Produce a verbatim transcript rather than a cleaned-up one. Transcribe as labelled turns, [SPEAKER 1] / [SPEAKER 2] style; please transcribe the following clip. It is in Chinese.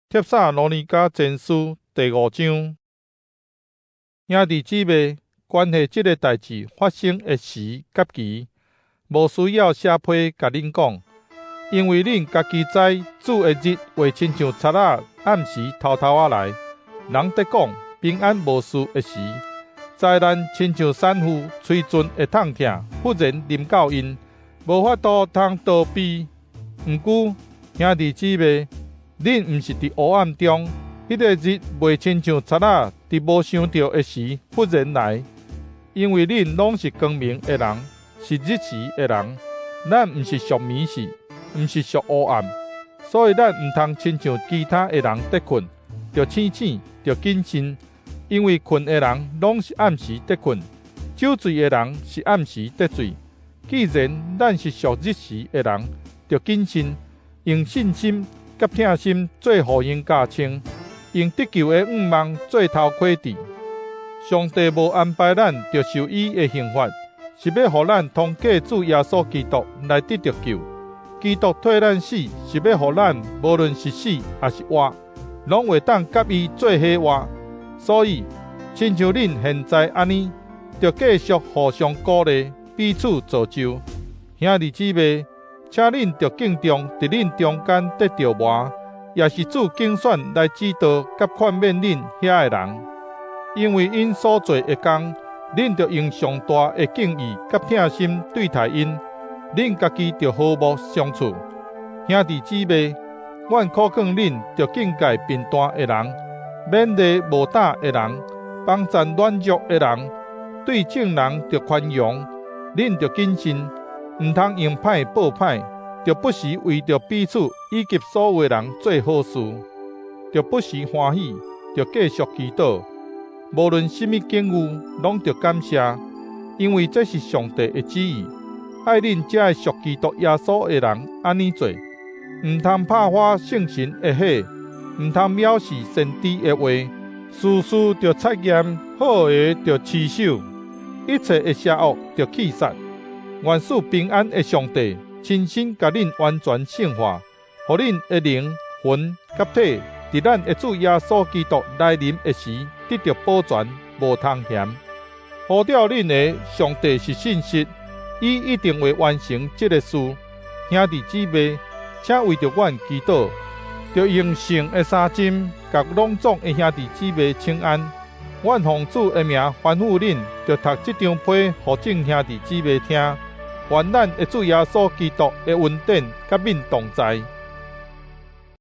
[SPEAKER 1] 帖撒罗尼迦前书第五章，兄弟姊妹，关系这个代志发生的时甲期，无需要写批甲恁讲，因为恁家己知主的日会亲像贼仔暗时偷偷仔来。人得讲平安无事的时，灾难亲像山夫吹船会痛疼，忽然临到因，无法度通逃避。毋过兄弟姊妹，恁毋是伫黑暗中，迄、那个日袂亲像贼仔伫无想到的时忽然来，因为恁拢是光明的人，是日时的人。咱毋是属暝时，毋是属黑暗，所以咱毋通亲像其他的人得困，着醒醒，着谨慎，因为困的人拢是暗时得困，酒醉的人是暗时得醉。既然咱是属日时的人，着谨慎，用信心甲疼心做互因加称，用得救的愿望做头盔地。上帝无安排咱着受伊的刑罚，是要互咱通过主耶稣基督来得着救。基督替咱死，是要互咱无论是死还是活，拢会当甲伊做伙活。所以，亲像恁现在安尼，着继续互相鼓励，彼此造就。兄弟姊妹，请恁着敬重伫恁中间得着活，也是主竞选来指导甲劝勉恁遐的人，因为因所做的工，恁着用上大的敬意甲疼心对待因，恁家己着和睦相处。兄弟姊妹，阮苦劝恁着敬戒贫惰的人，勉励无胆的人，帮赞软弱的人，对正人着宽容。恁着谨慎，毋通用歹报歹，着不时为着彼此以及所有人做好事，着不时欢喜，着继续祈祷。无论甚物境遇，拢着感谢，因为这是上帝的旨意。爱恁这个属基督耶稣的人安尼做，毋通拍花圣神的火，毋通藐视先知的话，事事着测验，好的着持守，一切的邪恶着弃杀。愿使平安的上帝亲身甲恁完全圣化，互恁的灵魂甲体伫咱的主耶稣基督来临的时得到保全，无通嫌。呼召恁的上帝是信实，伊一定会完成这个事。兄弟姊妹，请为着阮祈祷，着用圣的三针，甲拢总的兄弟姊妹请安。阮奉主的名吩咐恁，着读这张批，互众兄弟姊妹听。愿咱的主耶稣基督的恩典甲恁同在。